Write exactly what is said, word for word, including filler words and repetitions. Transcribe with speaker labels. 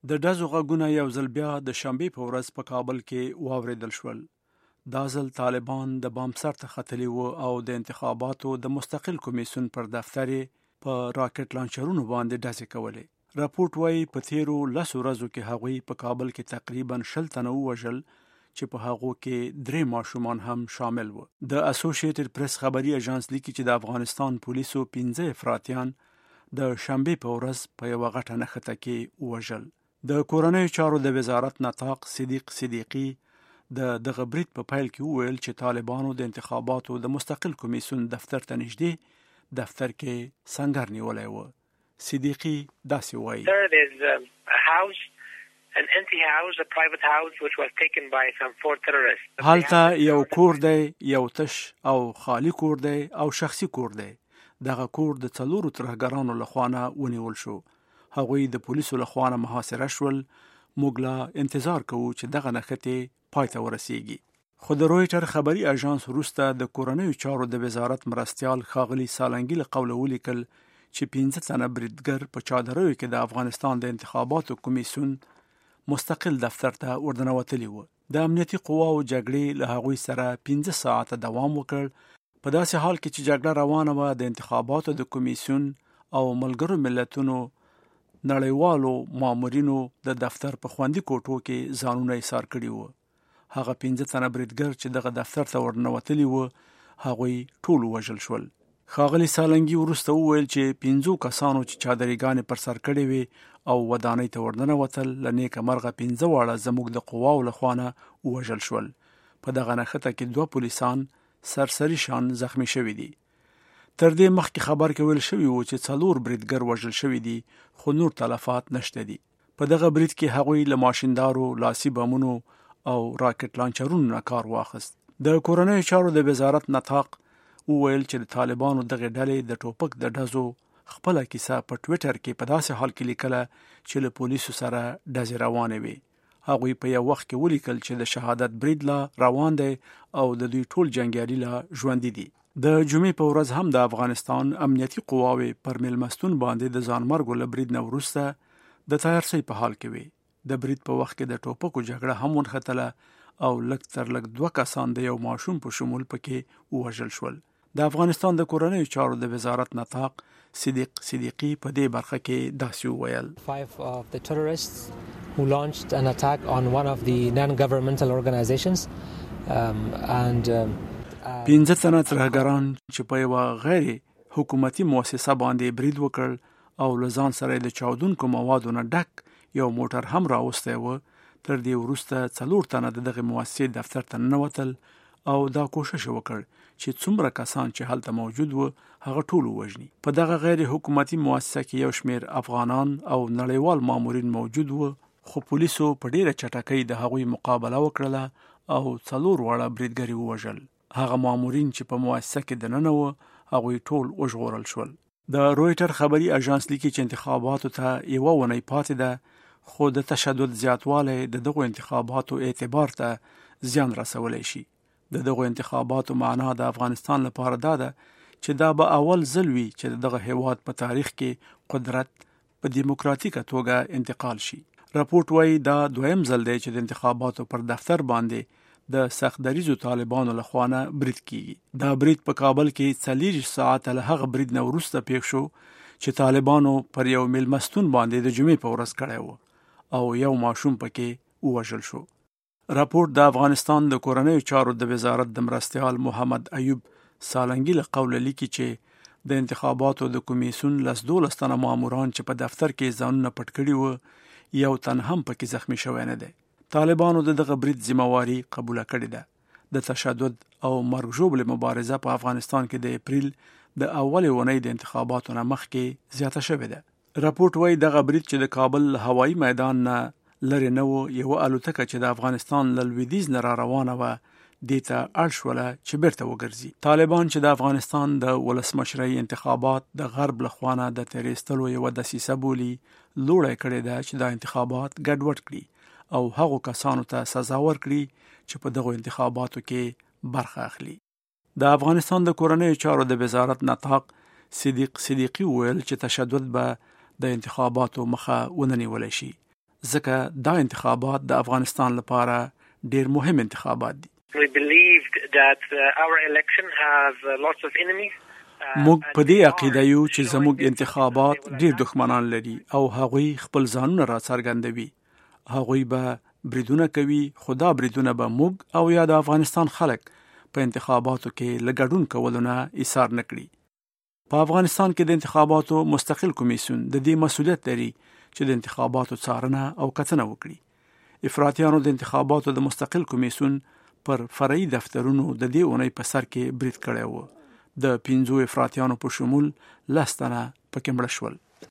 Speaker 1: د ډزو غږونه یو ځل بیا د شنبې په ورځ په کابل کې واوریدل شول. دا ځل طالبان د بام سر ته ختلي وو او د انتخاباتو د مستقل کمیسیون پر دفتر په راکټ لانچرونو باندې ډزې کولې. راپورټ وايي په تیرو لسو ورځو کې هغوی په کابل کې تقریبا شل تنه ووژل چې په هغو کې درې ماشومان هم شامل وو. د اسوسییټډ پریس خبري اژانس لیکي چې د افغانستان پولیسو پنځه افراطیان د شنبې په ورځ په یوه غټه نښته کې ووژل. د کورنیو چارو د وزارت نطاق صدیق صدیقي د دغه برید په پیل کې وویل چې طالبانو د انتخاباتو د مستقل کمیسیون دفتر ته نږدې دفتر کې سنگر نیولی و. صدیقي داسې وایي:
Speaker 2: There is a house, an empty house, a private house which was taken by some four terrorists.
Speaker 1: هلته یو کور دی، یو تش او خالی کور دی او شخصي کور دی. دغه کور د څلورو ترهګرانو لخوا نه ونیول شو. هغوی د پولیسو لخوا نه محاصره شول. موږ لا انتظار کوو چې دغه نښتې پای ته ورسیږي. خو د رویټر خبري اژانس وروسته د کورنیو چارو د وزارت مرستیال ښاغلي سالنګي له قوله ولیکل چې پنځه تنه بریدګر په چادریو کې د افغانستان د انتخاباتو کمیسیون مستقل دفتر ته ورننوتلي وو. د امنیتي قواو جګړې له هغوی سره پنځه ساعته دوام وکړ. په داسې حال کې چې جګړه روانه وه، د انتخاباتو د کمیسیون او ملګرو ملتونو نړیوالو مامورینو د دفتر په خوندي کوټو کې ځانونه ایسار کړي وو. هغه پنځه تنه بریدګر چې دغه دفتر ته ورننوتلي وو، هغوی ټول وژل شول. ښاغلي سالنګي وروسته وویل چې پنځو کسانو چې چادرګانې پر سر کړې وې او ودانۍ ته ورننوتل، له نیکه مرغه پنځه واړه زموږ د قواو لخوا نه ووژل شول. په دغه نښته کې دوه پولیسان سرسري شان زخمی شوي دي. تر دې مخکې خبر کې ویل شوي وو چې څلور بریدګر وژل شوي دي، خو نور تلفات نشته دي. په دغه برید کې هغوی له ماشیندارو، لاسي بمونو او راکټ لانچرونو نه کار واخیست. د کورنیو چارو د وزارت نطاق وویل چې د طالبانو دغه ډلې د ټوپک د ډزو خپله کیسه په ټویټر کې په داسې حال کې لیکله چې له پولیسو سره ډزې روانې وي. هغوی په یو وخت کې ولیکل چې د شهادت برید لا روان دی او د دوی ټول جنګیالي لا ژوندي دي. د جمعې په ورځ هم د افغانستان امنیتي قواوې پر میلمستون باندې د ځانمرګو له برید نه وروسته د تیارسۍ په حال کې وي. د برید په وخت کې د ټوپکو جګړه هم ونښتله او لږ تر لږ دوه کسان د یو ماشوم په شمول پکې ووژل شول. د افغانستان د کورنیو چارو د وزارت نطاق صدیق صدیقي په دې برخه کې داسې وویل:
Speaker 3: Five of the terrorists who launched an attack on one of the non-governmental organizations um, and um,
Speaker 1: پنځه تنه ترهګران چې په یوه غیر حکومتي مؤسسه باندې برید وکړ او له ځان سره د چاودونکو موادو نه ډک یو موټر هم راوستی و. تر دې وروسته څلور تنه د دغې مؤسسې دفتر ته ننوتل او دا کوشش وکړ چې څومره کسان چې هلته موجود و هغه ټول ووژني. په دغه غیر حکومتي مؤسسه کې یو شمېر افغانان او نړیوال مامورین موجود و، خو پولیسو په ډیره چټکۍ د هغوی مقابله وکړله او څلور واړه بریدګر ووژل. هغه مامورین چې په مؤسسه کې دننه وو، هغوی ټول وژغورل شول. د رویټر خبري اژانس لیکي چې انتخاباتو ته یوه اونۍ پاتې ده، خو د تشدد زیاتوالی د دغو انتخاباتو اعتبار ته زیان رسولی شي. د دغو انتخاباتو معنا د افغانستان لپاره دا ده چې دا به اول ځل وي چې دغه هیواد په تاریخ کې قدرت په دیموکراتیکه توګه انتقال شي. راپورټ وايي دا دویم ځل دی چې د انتخاباتو پر دفتر باندې د سخت دریزو طالبانو لخوا نه برید کیږي. دا برید په کابل کې څلېرویشت ساعته له هغه برید نه وروسته پیښ شو چې طالبانو پر یو میلمستون باندې د جمعې په ورځ کړی و او یو ماشوم پکې ووژل شو. راپورټ د افغانستان د کورنیو چارو د وزارت د مرستیال محمد ایوب سالنګي له قوله لیکي چې د انتخاباتو د کمیسیون لس دولس تنه ماموران چې په دفتر کې ځانونه پټ کړي وو، یو تن هم پکې زخمی شوی نه دی. طالبانو د دغه برید ذمہواري قبوله کړې ده. د تشدد او مرګ ژوبلې مبارزه په افغانستان کې د اپریل د اولې اونۍ د انتخاباتو نه مخکې زیاته شوې ده. راپورټ وايي دغه برید چې د کابل هوایي میدان نه لرې نه و، یوه الوتکه چې د افغانستان له لویدیځ نه را روانه وه دې ته اړ شوله چې بیرته وګرځي. طالبان چې د افغانستان د ولسمشرۍ انتخابات د غرب له خوا نه د تېرېستلو یوه دسیسه بولي، لوړی کړې ده چې دا انتخابات ګډوډ کړي او هغو کسانو ته سزا ورکړي چې په دغو انتخاباتو کې برخه اخلي. د افغانستان د کورنیو چارو د وزارت نطاق صدیق صدیقي وویل چې تشدد به د انتخاباتو مخه ونه نیولی شي. ځکه دا انتخابات د افغانستان لپاره ډیر مهم انتخابات دي.
Speaker 2: We believed that uh, our election has uh, lots of enemies.
Speaker 1: موږ په دې عقیده یو چې زموږ انتخابات ډیر دښمنان لري او هغوی خپل ځانونه را څرګندوي. هغوی به بریدونه کوي، خدا بریدونه به موږ او یا د افغانستان خلک په انتخاباتو کې لګډون کولونه ایثار نکړي. په افغانستان کې د انتخاباتو مستقل کمیسیون د دې مسؤلیت لري چې د انتخاباتو څارنه او کتنه وکړي. افراطیانو د انتخاباتو د مستقل کمیسیون پر فرعي دفترونو د دې اونۍ په سر کې برید کړی و. د پنځو افراطیانو په شمول لس تنه پکې مړه شول.